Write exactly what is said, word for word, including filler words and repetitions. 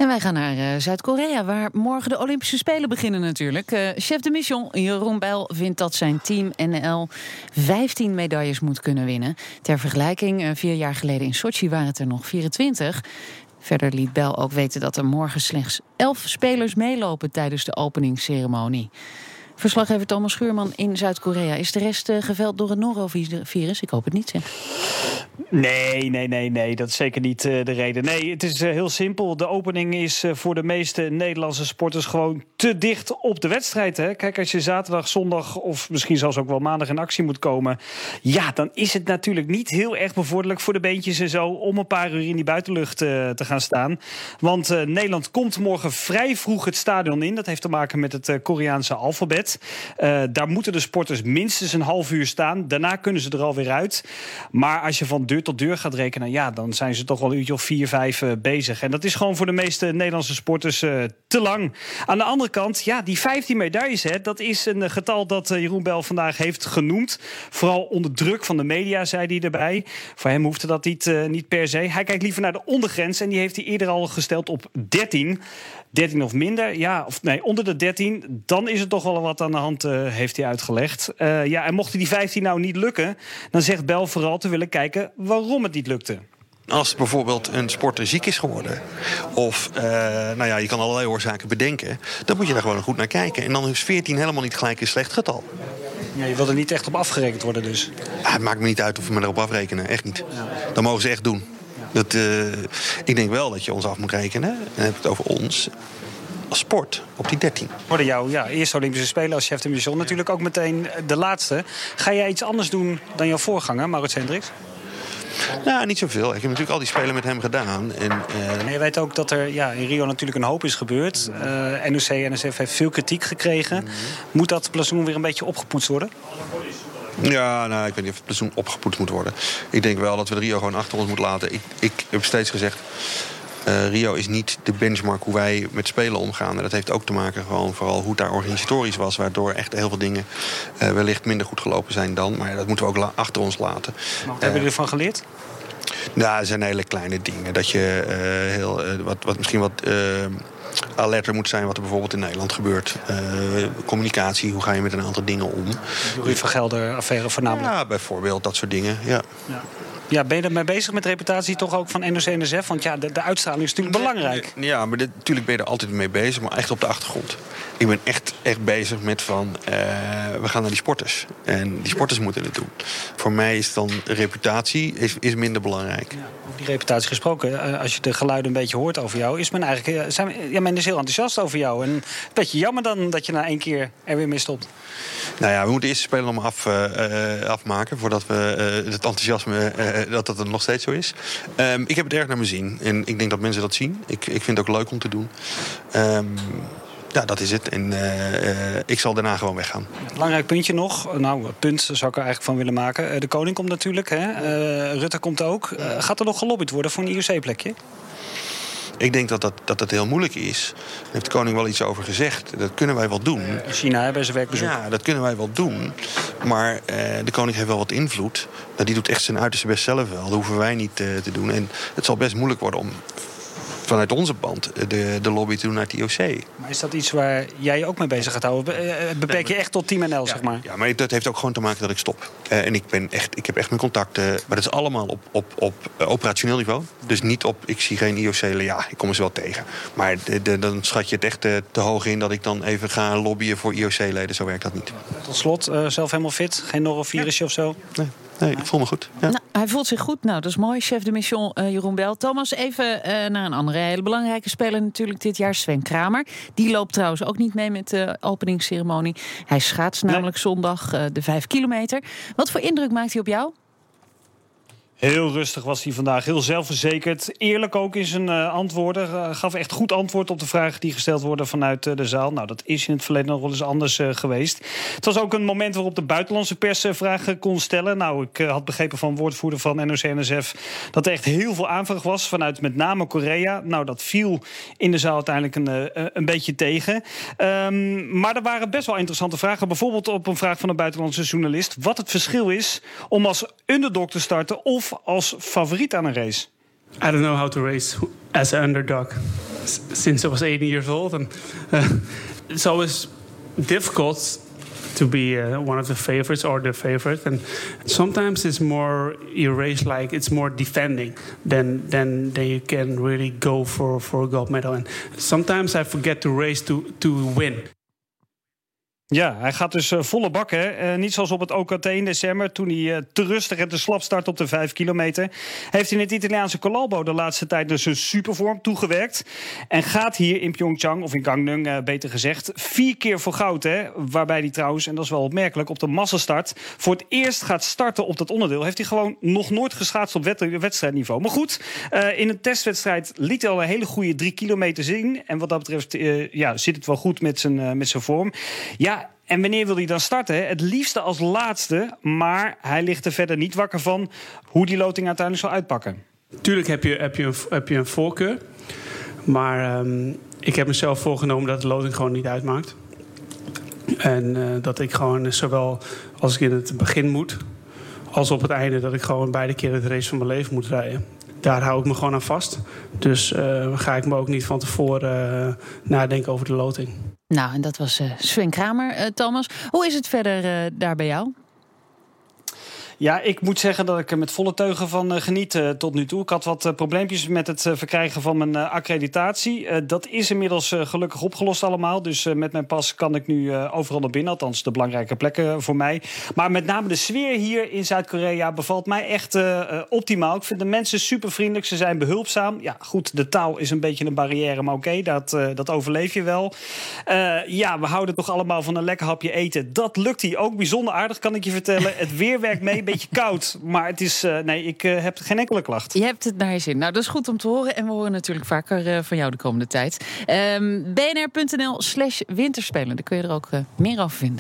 En wij gaan naar uh, Zuid-Korea, waar morgen de Olympische Spelen beginnen natuurlijk. Uh, chef de mission Jeroen Bijl vindt dat zijn team N L vijftien medailles moet kunnen winnen. Ter vergelijking, uh, vier jaar geleden in Sochi waren het er nog vierentwintig. Verder liet Bijl ook weten dat er morgen slechts elf spelers meelopen tijdens de openingsceremonie. Verslaggever Thomas Schuurman in Zuid-Korea. Is de rest uh, geveld door het norovirus? Ik hoop het niet, zeg. Nee, nee, nee, nee. Dat is zeker niet uh, de reden. Nee, het is uh, heel simpel. De opening is uh, voor de meeste Nederlandse sporters gewoon te dicht op de wedstrijd. Hè? Kijk, als je zaterdag, zondag of misschien zelfs ook wel maandag in actie moet komen, ja, dan is het natuurlijk niet heel erg bevorderlijk voor de beentjes en zo om een paar uur in die buitenlucht uh, te gaan staan. Want uh, Nederland komt morgen vrij vroeg het stadion in. Dat heeft te maken met het uh, Koreaanse alfabet. Uh, daar moeten de sporters minstens een half uur staan. Daarna kunnen ze er alweer uit. Maar als je van deur tot deur gaat rekenen, ja, dan zijn ze toch wel een uurtje of vier, vijf uh, bezig. En dat is gewoon voor de meeste Nederlandse sporters uh, te lang. Aan de andere kant, ja, die vijftien medailles, hè, dat is een uh, getal dat uh, Jeroen Bijl vandaag heeft genoemd. Vooral onder druk van de media, zei hij erbij. Voor hem hoefde dat niet, uh, niet per se. Hij kijkt liever naar de ondergrens en die heeft hij eerder al gesteld op dertien. dertien of minder, ja, of nee, onder de dertien, dan is er toch wel wat aan de hand, uh, heeft hij uitgelegd. Uh, ja, en mocht die vijftien nou niet lukken, dan zegt Bijl vooral te willen kijken waarom het niet lukte. Als bijvoorbeeld een sporter ziek is geworden, of uh, nou ja, je kan allerlei oorzaken bedenken, dan moet je daar gewoon goed naar kijken. En dan is veertien helemaal niet gelijk een slecht getal. Ja, je wil er niet echt op afgerekend worden dus? Ah, het maakt me niet uit of we me erop afrekenen, echt niet. Ja. Dat mogen ze echt doen. Dat, uh, ik denk wel dat je ons af moet rekenen. En dan heb ik het over ons als sport op die dertien. Worden jouw ja, eerste Olympische Spelen als chef de mission. Natuurlijk ook meteen de laatste. Ga jij iets anders doen dan jouw voorganger, Maurits Hendricks? Nou, niet zoveel. Ik heb natuurlijk al die Spelen met hem gedaan. En, uh... en je weet ook dat er ja, in Rio natuurlijk een hoop is gebeurd. Uh, N O C en N S F heeft veel kritiek gekregen. Mm-hmm. Moet dat blazoen weer een beetje opgepoetst worden? Ja, nou, ik weet niet of het blazoen opgepoetst moet worden. Ik denk wel dat we de Rio gewoon achter ons moeten laten. Ik, ik heb steeds gezegd, uh, Rio is niet de benchmark hoe wij met spelen omgaan. En dat heeft ook te maken gewoon vooral hoe het daar organisatorisch was, waardoor echt heel veel dingen uh, wellicht minder goed gelopen zijn dan. Maar dat moeten we ook la- achter ons laten. Maar wat uh, hebben jullie ervan geleerd? Nou, er zijn hele kleine dingen. Dat je uh, heel, uh, wat, wat misschien wat Uh, alerter moet zijn wat er bijvoorbeeld in Nederland gebeurt. Uh, communicatie, hoe ga je met een aantal dingen om? Jurie van Gelder-affaire voornamelijk. Ja, bijvoorbeeld dat soort dingen, ja. ja. Ja, ben je ermee bezig met de reputatie toch ook van N O C en N S F? Want ja, de, de uitstraling is natuurlijk nee, belangrijk. Ja, maar dit, natuurlijk ben je er altijd mee bezig, maar echt op de achtergrond. Ik ben echt, echt bezig met van, uh, we gaan naar die sporters. En die sporters moeten het doen. Voor mij is dan reputatie is, is minder belangrijk. Ja, over die reputatie gesproken, uh, als je de geluiden een beetje hoort over jou, is men eigenlijk, uh, zijn, ja, men is heel enthousiast over jou. En een beetje jammer dan dat je na één keer er weer mee stopt. Nou ja, we moeten eerst de spelen allemaal af, uh, afmaken voordat we uh, het enthousiasme uh, dat dat er nog steeds zo is. Um, ik heb het erg naar mijn zin en ik denk dat mensen dat zien. Ik, ik vind het ook leuk om te doen. Um, Ja, dat is het. En uh, uh, ik zal daarna gewoon weggaan. Belangrijk puntje nog. Nou, punt zou ik er eigenlijk van willen maken. Uh, de koning komt natuurlijk. Hè? Uh, Rutte komt ook. Uh, gaat er nog gelobbyd worden voor een I O C-plekje? Ik denk dat dat, dat dat heel moeilijk is. Daar heeft de koning wel iets over gezegd. Dat kunnen wij wel doen. In China hebben ze werkbezoek. Ja, dat kunnen wij wel doen. Maar uh, de koning heeft wel wat invloed. Nou, die doet echt zijn uiterste best zelf wel. Dat hoeven wij niet uh, te doen. En het zal best moeilijk worden om vanuit onze band de, de lobby te doen naar het I O C. Maar is dat iets waar jij je ook mee bezig gaat houden? Beperk je echt tot Team N L, ja, zeg maar? Ja, maar dat heeft ook gewoon te maken dat ik stop. Uh, en ik, ben echt, ik heb echt mijn contacten. Maar dat is allemaal op, op, op uh, operationeel niveau. Dus niet op, ik zie geen I O C. Ja, ik kom ze wel tegen. Maar de, de, dan schat je het echt uh, te hoog in dat ik dan even ga lobbyen voor I O C-leden. Zo werkt dat niet. Tot slot, uh, zelf helemaal fit? Geen norovirusje ja. of zo? Nee. Nee, ik voel me goed. Ja. Nou, hij voelt zich goed. Nou, dat is mooi. Chef de mission uh, Jeroen Bijl. Thomas, even uh, naar een andere hele belangrijke speler natuurlijk dit jaar. Sven Kramer. Die loopt trouwens ook niet mee met de openingsceremonie. Hij schaatst namelijk nee. zondag uh, de vijf kilometer. Wat voor indruk maakt hij op jou? Heel rustig was hij vandaag, heel zelfverzekerd. Eerlijk ook in zijn uh, antwoorden. Uh, gaf echt goed antwoord op de vragen die gesteld worden vanuit uh, de zaal. Nou, dat is in het verleden nog wel eens anders uh, geweest. Het was ook een moment waarop de buitenlandse pers uh, vragen kon stellen. Nou, ik uh, had begrepen van woordvoerder van N O C N S F dat er echt heel veel aanvraag was vanuit met name Korea. Nou, dat viel in de zaal uiteindelijk een, uh, een beetje tegen. Um, maar er waren best wel interessante vragen. Bijvoorbeeld op een vraag van een buitenlandse journalist wat het verschil is om als underdog te starten of als favoriet aan een race. I don't know how to race as an underdog. since I was eighteen years old, and uh, it's always difficult to be uh, one of the favorites or the favorite. And sometimes it's more you race like it's more defending than than than you can really go for for a gold medal. And sometimes I forget to race to to win. Ja, hij gaat dus uh, volle bak, hè. Uh, niet zoals op het O K T in december, toen hij uh, te rustig en te slap start op de vijf kilometer. Heeft hij in het Italiaanse Colalbo de laatste tijd dus een supervorm toegewerkt. En gaat hier in Pyeongchang, of in Gangneung uh, beter gezegd, vier keer voor goud, hè. Waarbij hij trouwens, en dat is wel opmerkelijk, op de massastart voor het eerst gaat starten op dat onderdeel. Heeft hij gewoon nog nooit geschaatst op wet- wedstrijdniveau. Maar goed, uh, in een testwedstrijd liet hij al een hele goede drie kilometer zien. En wat dat betreft uh, ja, zit het wel goed met zijn, uh, met zijn vorm. Ja, en wanneer wil hij dan starten? Het liefste als laatste, maar hij ligt er verder niet wakker van hoe die loting uiteindelijk zal uitpakken. Tuurlijk heb je, heb je, een, heb je een voorkeur. Maar um, ik heb mezelf voorgenomen dat de loting gewoon niet uitmaakt. En uh, dat ik gewoon zowel als ik in het begin moet, als op het einde, dat ik gewoon beide keer het race van mijn leven moet rijden. Daar hou ik me gewoon aan vast. Dus uh, ga ik me ook niet van tevoren uh, nadenken over de loting. Nou, en dat was uh, Sven Kramer. Uh, Thomas, hoe is het verder uh, daar bij jou? Ja, ik moet zeggen dat ik er met volle teugen van uh, geniet uh, tot nu toe. Ik had wat uh, probleempjes met het uh, verkrijgen van mijn uh, accreditatie. Uh, dat is inmiddels uh, gelukkig opgelost allemaal. Dus uh, met mijn pas kan ik nu uh, overal naar binnen. Althans, de belangrijke plekken voor mij. Maar met name de sfeer hier in Zuid-Korea bevalt mij echt uh, uh, optimaal. Ik vind de mensen super vriendelijk. Ze zijn behulpzaam. Ja, goed, de taal is een beetje een barrière. Maar oké, okay, dat, uh, dat overleef je wel. Uh, ja, we houden toch allemaal van een lekker hapje eten. Dat lukt hier ook bijzonder aardig, kan ik je vertellen. Het weer werkt mee. Beetje koud, maar het is, uh, nee, ik uh, heb geen enkele klacht. Je hebt het naar je zin. Nou, dat is goed om te horen. En we horen natuurlijk vaker uh, van jou de komende tijd. Um, bnr.nl slash winterspelen. Daar kun je er ook uh, meer over vinden.